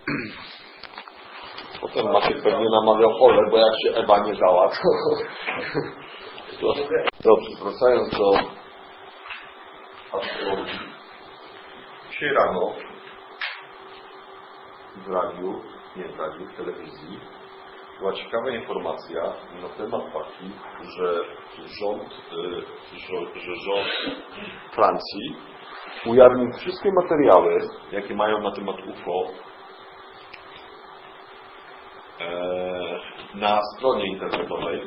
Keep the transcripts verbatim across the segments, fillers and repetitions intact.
Potem Maciek pewnie namawiał Ole, bo jak się Ewa nie dała, to... to dobrze, wracając do astrologii. Dzisiaj rano w radiu, nie w radiu, w telewizji była ciekawa informacja na temat taki, że rząd, że, że rząd Francji ujawnił wszystkie materiały, jakie mają na temat U F O na stronie internetowej.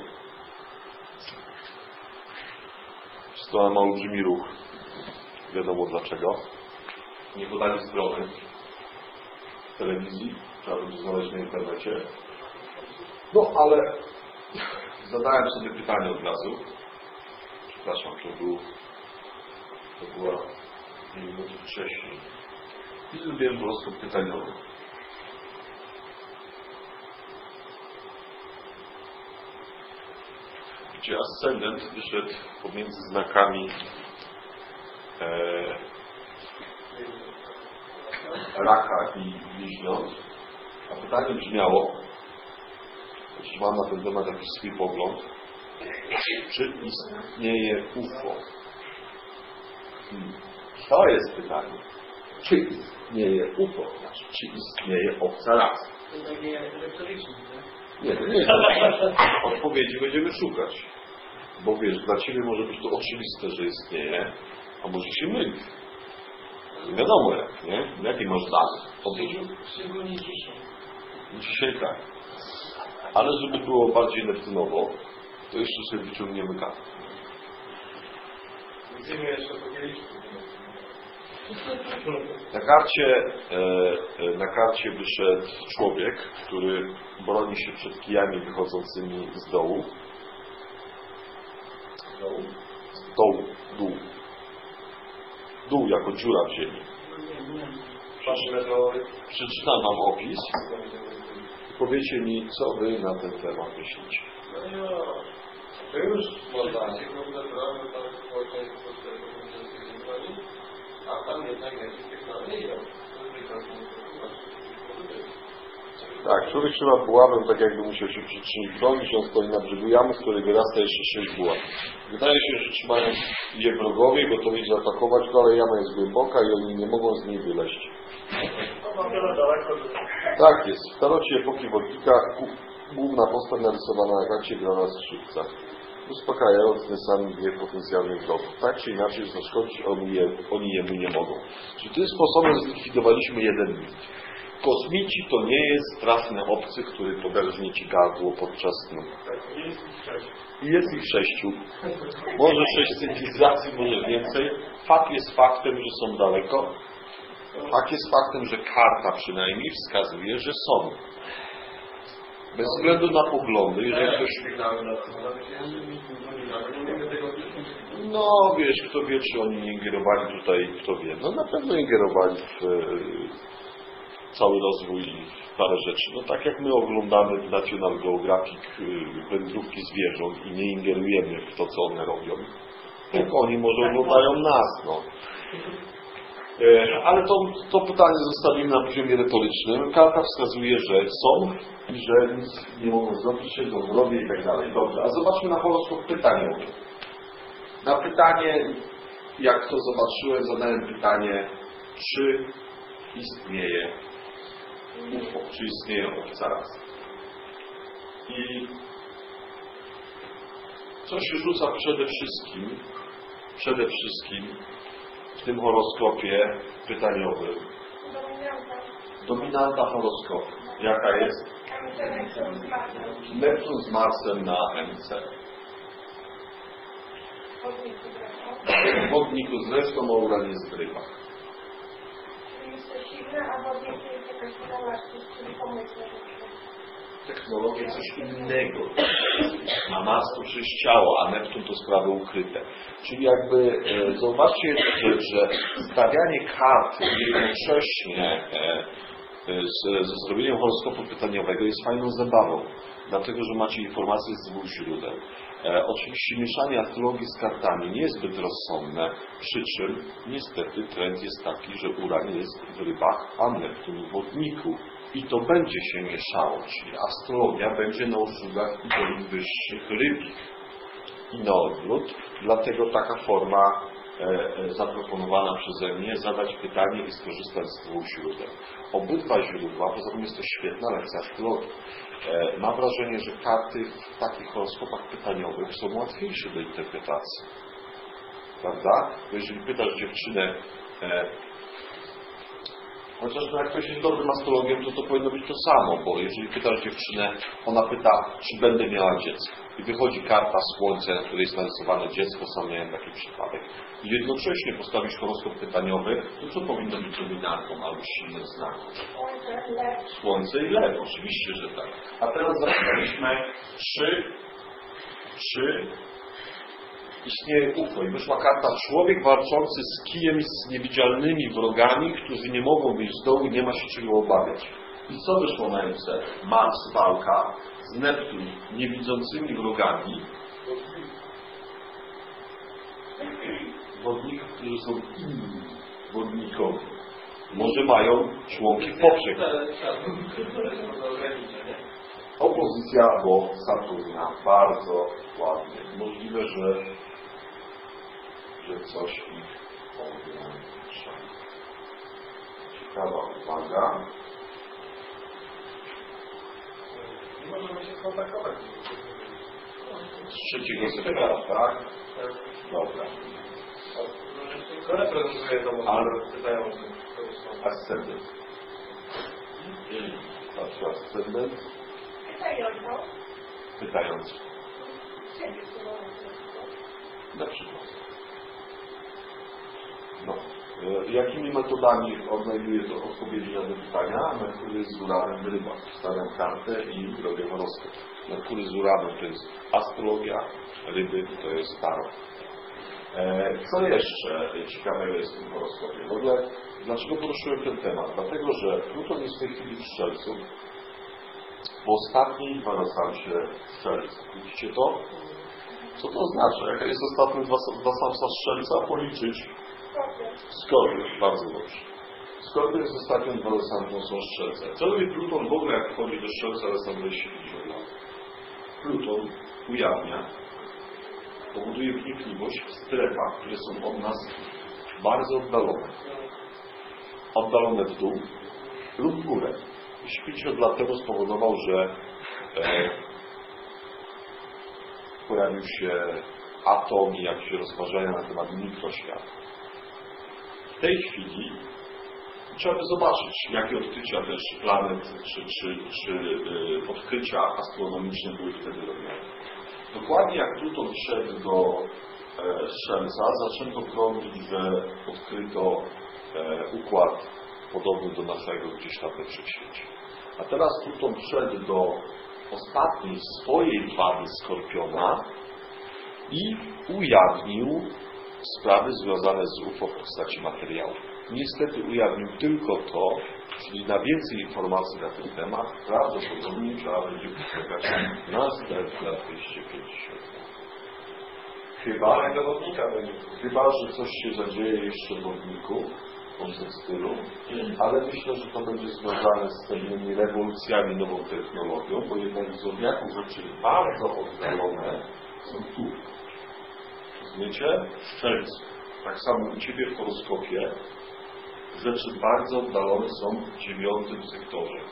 Strona ma olbrzymi ruch. Wiadomo dlaczego. Nie podali strony w telewizji. Trzeba będzie znaleźć na internecie. No ale zadałem sobie pytanie od razu. Przepraszam, to był to była minuty wcześniej. I zrobiłem po prostu pytaniowy. Gdzie ascendent wyszedł pomiędzy znakami e, raka i bliźniąt. A pytanie brzmiało, jeśli mam na ten temat jakiś swój pogląd, czy istnieje U F O? Hmm. To jest pytanie. Czy istnieje U F O? Znaczy, czy istnieje obca rasa? To takie retoryczne, nie? Nie, to nie jest. Odpowiedzi będziemy szukać. Bo wiesz, dla Ciebie może być to oczywiste, że istnieje, a może się mylić. Nie wiadomo jak, nie? Jakie masz dane? Szczególnie dzisiaj. Dzisiaj tak. Ale żeby było bardziej neptunowo, to jeszcze sobie wyciągniemy kartę. Widzimy jeszcze podzielić. Na karcie, e, na karcie wyszedł człowiek, który broni się przed kijami wychodzącymi z dołu. Z dołu? Z dołu, dół. Dół jako dziura w ziemi. Przeczytam Wam opis. Powiecie mi, co Wy na ten temat myślicie. To już można. A tam jednak jakieś technologie. Tak, człowiek trzyma buławę, tak jakby musiał się przy czymś bronić, on stoi na brzegu jamy, z której wyrasta jeszcze sześć buław. Wydaje się, że trzymają je wrogowie, gotowi zaatakować go, ale jama jest głęboka i oni nie mogą z niej wyleźć. Tak jest. W tarocie epoki wodnika główna postać narysowana na karcie grana skrzypca, uspokajając ten sam gniew potencjalnych wrogów. Tak czy inaczej zaszkodzić oni, je, oni jemu nie mogą. Czyli tym sposobem zlikwidowaliśmy jeden mit. Kosmici to nie jest straszny obcy, który poderżnie Ci gardło podczas snu. I jest ich sześciu. Może sześć cywilizacji, może więcej. Fakt jest faktem, że są daleko. Fakt jest faktem, że karta przynajmniej wskazuje, że są. Bez względu na poglądy, jeżeli ktoś... No wiesz, kto wie, czy oni nie ingerowali tutaj, kto wie. No na pewno ingerowali w cały rozwój i parę rzeczy. No tak jak my oglądamy w National Geographic wędrówki zwierząt i nie ingerujemy w to, co one robią. Tylko oni może oglądają nas, no. Ale to, to pytanie zostawimy na poziomie retorycznym. Karta wskazuje, że są i że nic nie mogą zrobić, siedzą w grobie i tak dalej. Dobrze, a zobaczmy na horoskop pytaniowy. Na pytanie, jak to zobaczyłem, zadałem pytanie, czy istnieje U F O, czy istnieje obca rasa. I co się rzuca przede wszystkim, przede wszystkim w tym horoskopie pytaniowym? Dominanta horoskopu. Jaka jest? Neptun z Marsem na M C. W Wodniku z Resztą, a Uranie z Rybach. Technologia coś innego. A Mars to przecież ciało, a Neptun to sprawy ukryte. Czyli jakby e, zobaczcie, że, że stawianie kart jednocześnie e, z, ze zrobieniem horoskopu pytaniowego jest fajną zabawą. Dlatego, że macie informacje z dwóch źródeł. E, oczywiście mieszanie astrologii z kartami nie jest zbyt rozsądne, przy czym niestety trend jest taki, że Uran jest w Rybach, a Neptun w Wodniku. I to będzie się mieszało, czyli astrologia będzie na usługach idei wyższych rybich i na odwrót. Dlatego taka forma e, e, zaproponowana przeze mnie, zadać pytanie i skorzystać z dwóch źródeł. Obydwa źródła, poza tym jest to świetna lekcja astrologii. E, mam wrażenie, że karty w takich horoskopach pytaniowych są łatwiejsze do interpretacji. Prawda? Bo jeżeli pytasz dziewczynę, e, chociaż jak ktoś jest dobrym astrologiem, to to powinno być to samo, bo jeżeli pytasz dziewczynę, ona pyta, czy będę miała dziecko. I wychodzi karta Słońce, na której jest narysowane dziecko, sam miałem taki przypadek. I jednocześnie postawisz horoskop pytaniowy, to co powinno być dominantą albo silnym znakiem? Słońce i lew, oczywiście, że tak. A teraz zapytaliśmy, czy, czy istnieje U F O i wyszła karta człowiek walczący z kijem i z niewidzialnymi wrogami, którzy nie mogą wyjść z dołu i nie ma się czego obawiać. I co wyszło na M C? Mars walka z Neptun niewidzącymi wrogami, wodników, którzy są inni wodnikowi. Może mają członki poprzek. Opozycja do Saturna. Bardzo ładnie. Możliwe, że, że coś ich połączy. Ciekawa uwaga. Nie możemy się skontaktować. Z trzeciego sektora, tak? Dobra. To reprezentuje to, ale pytają, ascendent. Patrz, ascendent. Pytającą. Pytający. Na przykład. No. E, jakimi metodami odnajduję to odpowiedzi na te pytania? Merkury z Uranem ryba. Stawiam kartę i robię horoskop. Merkury z Uranem to jest astrologia, ryby to jest tarot. E, co jeszcze ciekawego jest w tym horoskopie? W ogóle, dlaczego poruszyłem ten temat? Dlatego, że Pluton jest w tej chwili w Strzelcu. W ostatniej kwadrasansie Strzelca. Widzicie to? Co to oznacza? Jaka jest ostatnia kwadrasansa Strzelca? Policzyć. Skorpion. Bardzo dobrze. Skorpion jest ostatnią kwadransansą są Strzelce. Co robi Pluton w ogóle, jak wchodzi do Strzelca, ale sam weź się lat? Pluton ujawnia, powoduje wnikliwość w strefach, które są od nas bardzo oddalone. Oddalone w dół lub w górę. pięćdziesiąt lat temu spowodował, że e, pojawił się atom i jakieś rozważania na temat mikroświata. W tej chwili trzeba by zobaczyć, jakie odkrycia też planet czy, czy, czy y, odkrycia astronomiczne były wtedy robione. Dokładnie jak Pluton wszedł do e, Strzelca, zaczęto krążyć, że odkryto e, układ podobny do naszego gdzieś tam we wszechświecie. A teraz Pluton wszedł do ostatniej swojej fali Skorpiona i ujawnił sprawy związane z U F O w postaci materiału. Niestety ujawnił tylko to, czyli na więcej informacji na ten temat prawdopodobnie trzeba będzie poczekać następne dwieście pięćdziesiąt. Chyba, chyba, że coś się zadzieje jeszcze w Wodniku, w tym stylu, ale myślę, że to będzie związane z pewnymi rewolucjami, nową technologią, bo jednak z zodiaku rzeczy bardzo oddalone są tu. Rozumiecie? W Strzelcu. Tak samo u Ciebie w horoskopie rzeczy bardzo oddalone są w dziewiątym sektorze.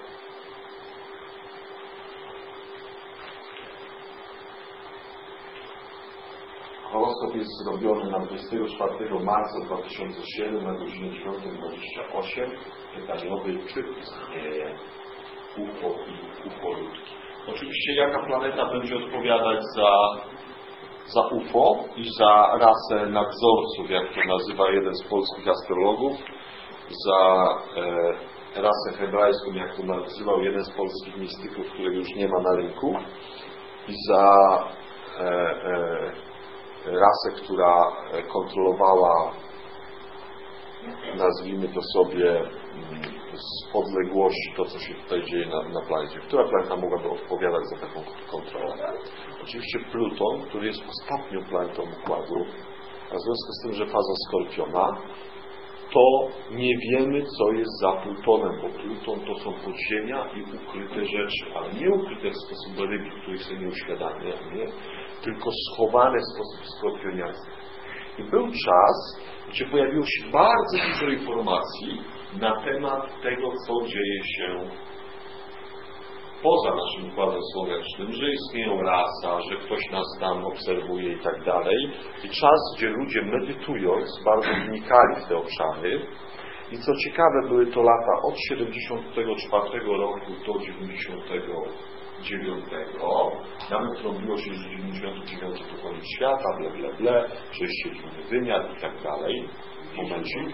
Horoskop jest zrobiony na dwudziestego czwartego marca dwa tysiące siódmego na godzinę dziewiątą dwadzieścia osiem. Pytaniowy, czy istnieje U F O i ufolutki. Oczywiście jaka planeta będzie odpowiadać za, za U F O i za rasę nadzorców, jak to nazywa jeden z polskich astrologów, za e, rasę hebrajską, jak to nazywał jeden z polskich mistyków, którego już nie ma na rynku, i za e, e, rasę, która kontrolowała, nazwijmy to sobie, z podległości to, co się tutaj dzieje na, na planecie. Która planeta mogłaby odpowiadać za taką kontrolę? Oczywiście Pluton, który jest ostatnią planetą układu, a w związku z tym, że faza Skorpiona, to nie wiemy, co jest za Plutonem, bo Pluton to są podziemia i ukryte rzeczy, ale nie ukryte w sposób rybi, których sobie nie uświadamiamy, tylko schowane w sposób skorpioniasty. I był czas, gdzie pojawiło się bardzo dużo informacji na temat tego, co dzieje się poza naszym Układem Słonecznym, że istnieją rasa, że ktoś nas tam obserwuje i tak dalej. I czas, gdzie ludzie medytując bardzo wnikali w te obszary. I co ciekawe, były to lata od siedemdziesiątego czwartego roku do dziewięćdziesiątego dziewiątego. Nawet robiło się, że dziewięćdziesiąty dziewiąty to koniec świata, ble, ble, ble, przejście w inny wymiar i tak dalej. Momencik.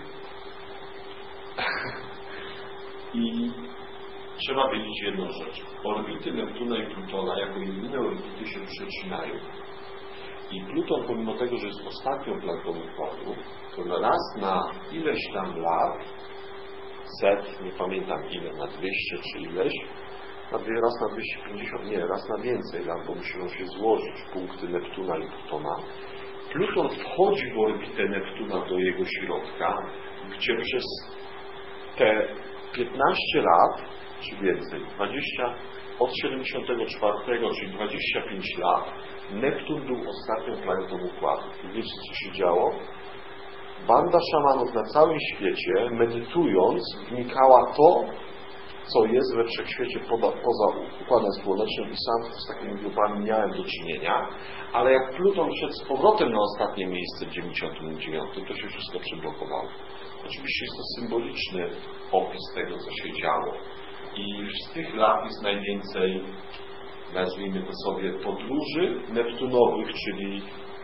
I trzeba wiedzieć jedną rzecz. Orbity Neptuna i Plutona jako jedyne orbity się przecinają. I Pluton, pomimo tego, że jest ostatnią planetą układu, to raz na ileś tam lat, set, nie pamiętam ile, na dwieście czy ileś, na dwie, raz na dwieście pięćdziesiąt, nie, raz na więcej lat, bo muszą się złożyć punkty Neptuna i Plutona. Pluton wchodzi w orbitę Neptuna do jego środka, gdzie przez te piętnaście lat, czy więcej, dwadzieścia, od siedemdziesiątego czwartego, czyli dwadzieścia pięć lat, Neptun był ostatnią planetą układu. I wiecie, co się działo? Banda szamanów na całym świecie, medytując, wnikała to, co jest we wszechświecie poza, poza Układem Słonecznym i sam z takimi grupami miałem do czynienia, ale jak Pluton szedł z powrotem na ostatnie miejsce w dziewięćdziesiątym dziewiątym, to się wszystko przyblokowało. Oczywiście jest to symboliczny opis tego, co się działo. I z tych lat jest najwięcej, nazwijmy to sobie, podróży neptunowych, czyli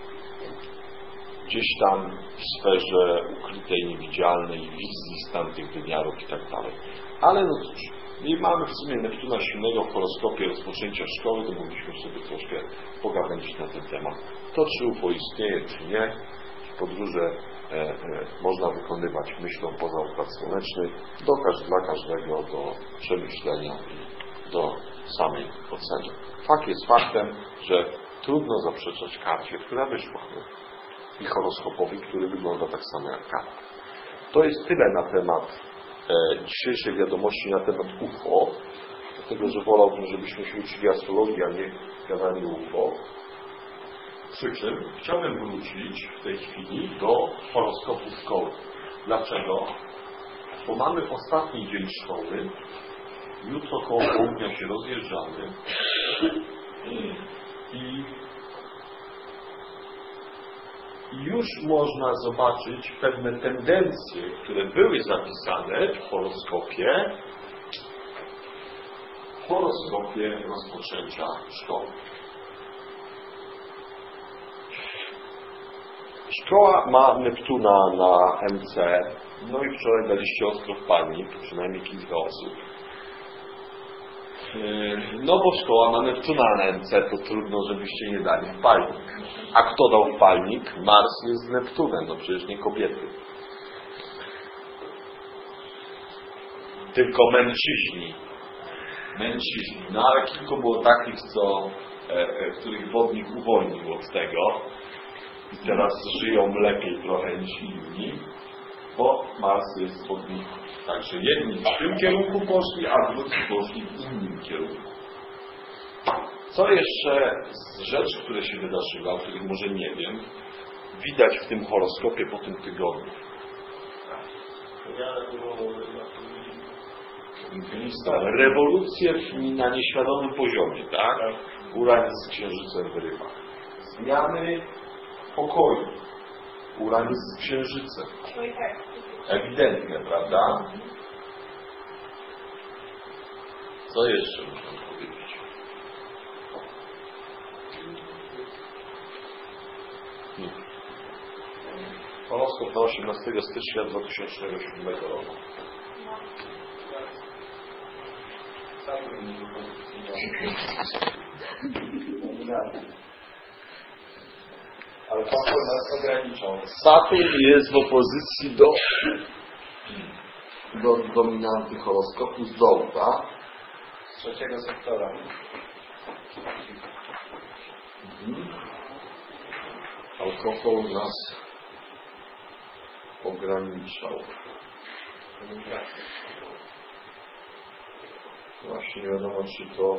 gdzieś tam w sferze ukrytej, niewidzialnej, wizji z tamtych wymiarów i tak dalej. Ale no cóż, nie mamy w sumie Neptuna silnego w horoskopie rozpoczęcia szkoły, to mogliśmy sobie troszkę pogawędzić na ten temat. To, czy U F O istnieje, czy nie, podróże e, e, można wykonywać myślą poza Układ Słoneczny, do, dla każdego do przemyślenia i do samej oceny. Fakt jest faktem, że trudno zaprzeczać karcie, która wyszła. I horoskopowi, który wygląda tak samo jak karta. To jest tyle na temat e, dzisiejszej wiadomości na temat U F O, dlatego że wolałbym, żebyśmy się uczyli astrologii, a nie gadali U F O. Przy czym chciałbym wrócić w tej chwili do horoskopu szkoły. Dlaczego? Bo mamy ostatni dzień szkoły, jutro koło południa się rozjeżdżamy i I już można zobaczyć pewne tendencje, które były zapisane w horoskopie, w horoskopie rozpoczęcia szkoły. Szkoła ma Neptuna na M C, no i wczoraj daliście ostro w palnik, przynajmniej kilka osób. No bo szkoła ma Neptuna na M C, to trudno, żebyście nie dali w palnik. A kto dał w palnik? Mars jest z Neptunem, no przecież nie kobiety. Tylko mężczyźni. Mężczyźni. No ale kilku było takich, co, e, których wodnik uwolnił od tego i teraz żyją lepiej trochę niż inni, bo Mars jest wodnik. Także jedni w tym kierunku poszli, a drudzy poszli w innym kierunku. Co jeszcze z rzeczy, które się wydarzyły, o których może nie wiem, widać w tym horoskopie po tym tygodniu? Rewolucje na nieświadomym poziomie, tak? Uranus z Księżycem w rybach. Zmiany pokoju. Uranus z Księżycem. Ewidentne, prawda? Co jeszcze można powiedzieć? Hmm. Horoskop na osiemnastego stycznia dwa tysiące siódmego roku. Ale Saturn nas ograniczał. Saturn jest w opozycji do, do dominanty horoskopu z dołu, tak? Z trzeciego sektora. Mhm. Alkohol nas ograniczał? Właśnie nie wiadomo, czy to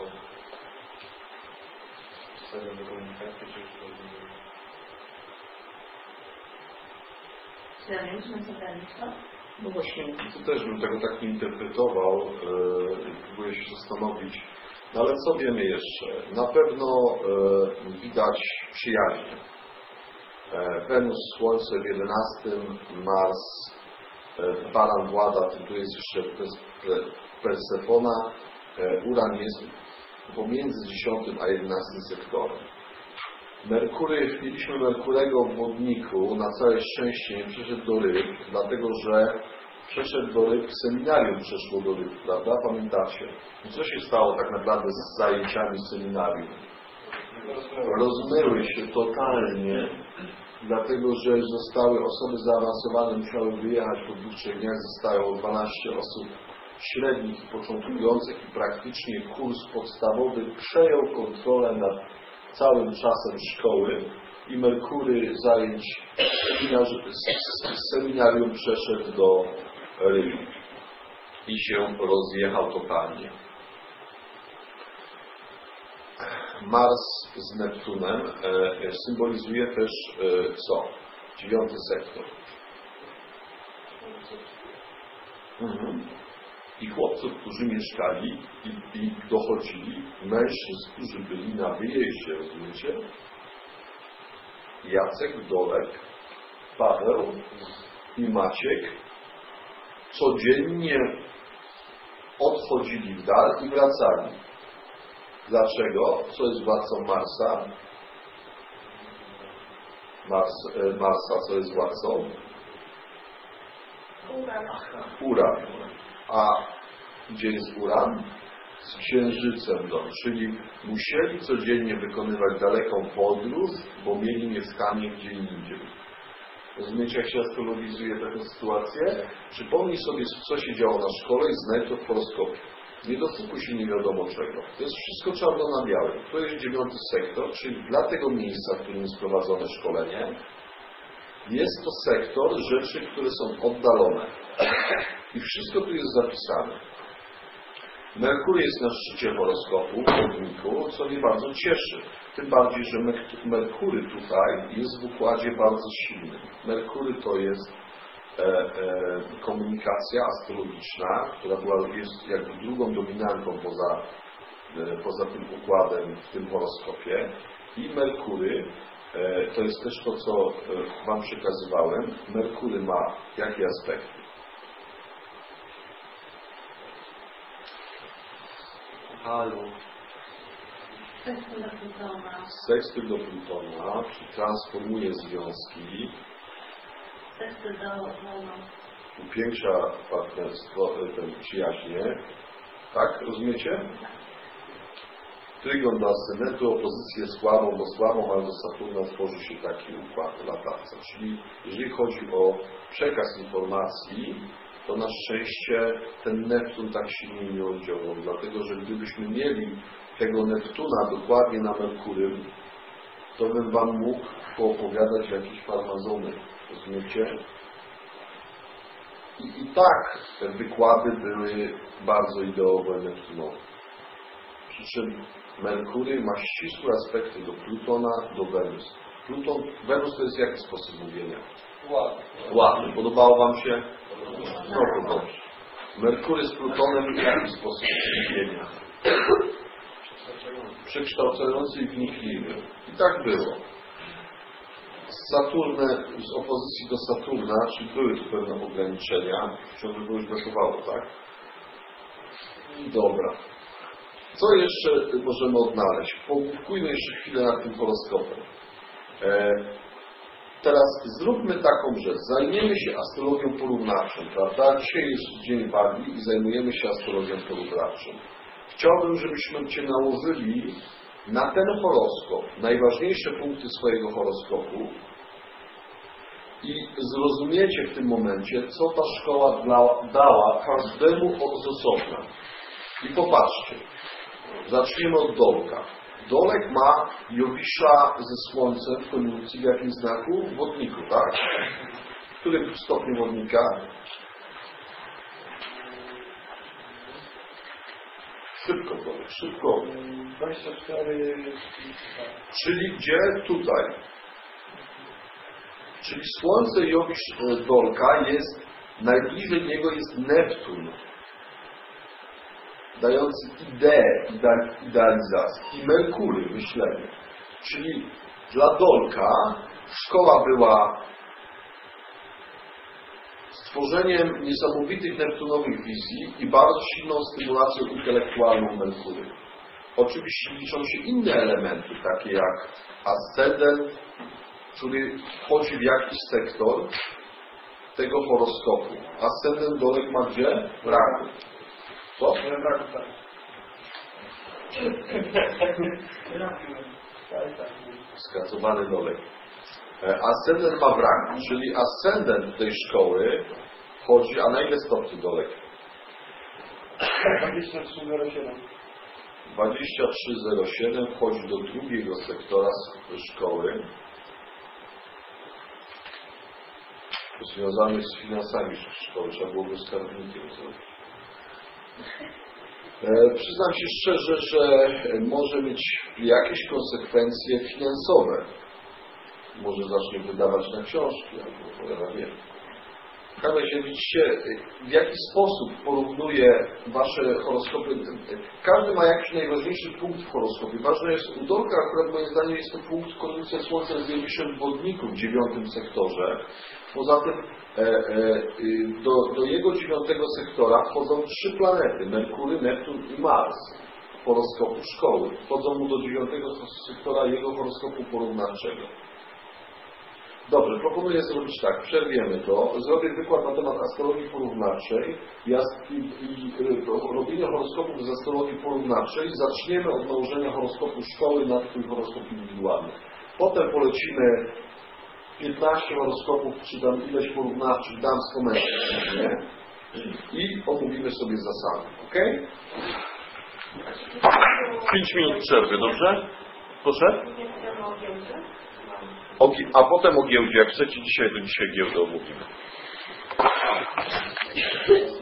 Czy ja wiem, czy nas ograniczał? no właśnie, to też bym tego tak nie interpretował yy, i próbuję się zastanowić. No ale co wiemy jeszcze? Na pewno yy, widać przyjaźń. Yy, Wenus, Słońce w jedenastym, Mars, yy, Baran włada, tu jest jeszcze Persefona, yy, Uran jest pomiędzy dziesiątym a jedenastym sektorem. Merkury, mieliśmy Merkurego w Wodniku, na całe szczęście nie przeszedł do ryb, dlatego że przeszedł do ryb, seminarium przeszło do ryb, prawda? Pamiętacie? I co się stało tak naprawdę z zajęciami seminarium? Rozmyły się totalnie, dlatego że zostały osoby zaawansowane, musiały wyjechać po dwóch, trzech dniach, zostało dwanaście osób średnich i początkujących i praktycznie kurs podstawowy przejął kontrolę nad całym czasem szkoły i Merkury zajęć z seminarium przeszedł do ryb i się rozjechał totalnie. Mars z Neptunem e, symbolizuje też e, co? Dziewiąty sektor. Mhm. I chłopców, którzy mieszkali i, i dochodzili, mężczyzn, którzy byli na wyjeździe, rozumiecie? Jacek, Dolek, Paweł i Maciek codziennie odchodzili w dal i wracali. Dlaczego? Co jest władcą Marsa? Mars, e, Marsa, co jest władcą? Uran. Uran. A gdzie jest Uran? Z Księżycem, no, czyli musieli codziennie wykonywać daleką podróż, bo mieli mieszkanie gdzie indziej. Rozumiecie, jak się astrologizuje taką sytuację? Przypomnij sobie, co się działo na szkole i znajdź to w horoskopie. Nie doszukuj się nie wiadomo czego. To jest wszystko czarno na białym. To jest dziewiąty sektor, czyli dla tego miejsca, w którym jest prowadzone szkolenie, jest to sektor rzeczy, które są oddalone. I wszystko tu jest zapisane. Merkur jest na szczycie horoskopu, w Wodniku, co mnie bardzo cieszy. Tym bardziej, że Merkury tutaj jest w układzie bardzo silnym. Merkury to jest e, e, komunikacja astrologiczna, która była, jest jakby drugą dominantą poza, e, poza tym układem w tym horoskopie. I Merkury, e, to jest też to, co e, Wam przekazywałem. Merkury ma jakie aspekty? Halo. Sekstyl do Plutona. Sekstyl do Plutona, czyli transformuje związki, Sekstyl do Uranu. upiększa partnerstwo, ten przyjaźnie. Tak? Rozumiecie? Trygon do ascendentu, opozycję słabą do słabą, ale do Saturna tworzy się taki układ latawca. Czyli jeżeli chodzi o przekaz informacji, to na szczęście ten Neptun tak silnie nie oddziałał, dlatego że gdybyśmy mieli tego Neptuna dokładnie na Merkurym, to bym Wam mógł poopowiadać jakieś farmazony, rozumiecie? I, I tak te wykłady były bardzo ideowe Neptunowe. Przy czym Merkury ma ścisłe aspekty do Plutona, do Wenus. Pluton, Wenus to jest jaki sposób mówienia? Ładnie. Ładny. Podobało Wam się? No to dobrze. Merkury z Plutonem w jaki sposób mówienia? Przekształcający i wnikliwy. I tak było. Saturn, z opozycji do Saturna, czyli były tu pewne ograniczenia, ciągle już brakowało, tak? Dobra. Co jeszcze możemy odnaleźć? Pogłówkujmy jeszcze chwilę nad tym horoskopem. E, teraz zróbmy taką rzecz. Zajmiemy się astrologią porównawczą, prawda? Dzisiaj jest Dzień Wagi i zajmujemy się astrologią porównawczą. Chciałbym, żebyśmy Cię nałożyli na ten horoskop najważniejsze punkty swojego horoskopu i zrozumiecie w tym momencie, co ta szkoła dała, dała każdemu z osobna. I popatrzcie. Zaczniemy od Dolka. Dolek ma Jowisza ze Słońcem w konjunkcji w jakim znaku? W Wodniku, tak? W którym stopniu wodnika? Szybko, Bolek, szybko. dwadzieścia cztery. Czyli gdzie? Tutaj. Czyli Słońce Jowisz Dolka jest, najbliżej niego jest Neptun, dający ideę idealizacji i Merkury, myślenie. Czyli dla Dolka szkoła była stworzeniem niesamowitych neptunowych wizji i bardzo silną stymulacją intelektualną Merkury. Oczywiście liczą się inne elementy, takie jak ascendent, który wchodzi w jakiś sektor tego horoskopu. Ascendent Dolek ma gdzie? W raku. Co? W raku, tak. Skacowany Dolek. Ascendent ma w raku, czyli ascendent tej szkoły wchodzi, a na ile stopni Dolek? dwadzieścia trzy zero siedem. dwadzieścia trzy zero siedem wchodzi do drugiego sektora szkoły, związanych z finansami szkoły. Trzeba było go skarbnikiem zrobić. E, przyznam się szczerze, że może mieć jakieś konsekwencje finansowe. Może zacznie wydawać na książki, albo ja wiem. W każdym razie widzicie, w jaki sposób porównuje wasze horoskopy. Każdy ma jakiś najważniejszy punkt w horoskopie. Ważne jest, u Dolka akurat moim zdaniem jest to punkt konjunkcja Słońca z Jowiszem w Wodniku w dziewiątym sektorze. Poza tym e, e, do, do jego dziewiątego sektora wchodzą trzy planety, Merkury, Neptun i Mars horoskopu szkoły. Wchodzą mu do dziewiątego sektora jego horoskopu porównawczego. Dobrze, proponuję zrobić tak, przerwiemy to, zrobię wykład na temat astrologii porównawczej i, i, i robienia horoskopów z astrologii porównawczej. Zaczniemy od nałożenia horoskopu szkoły na twój horoskop indywidualny. Potem polecimy piętnaście horoskopów, czy tam ileś porównawczych damsko-męskich i omówimy sobie zasady, ok? pięć minut przerwy, dobrze? Proszę? O, a potem o giełdzie. Jak chcecie dzisiaj, to dzisiaj giełdę omówimy.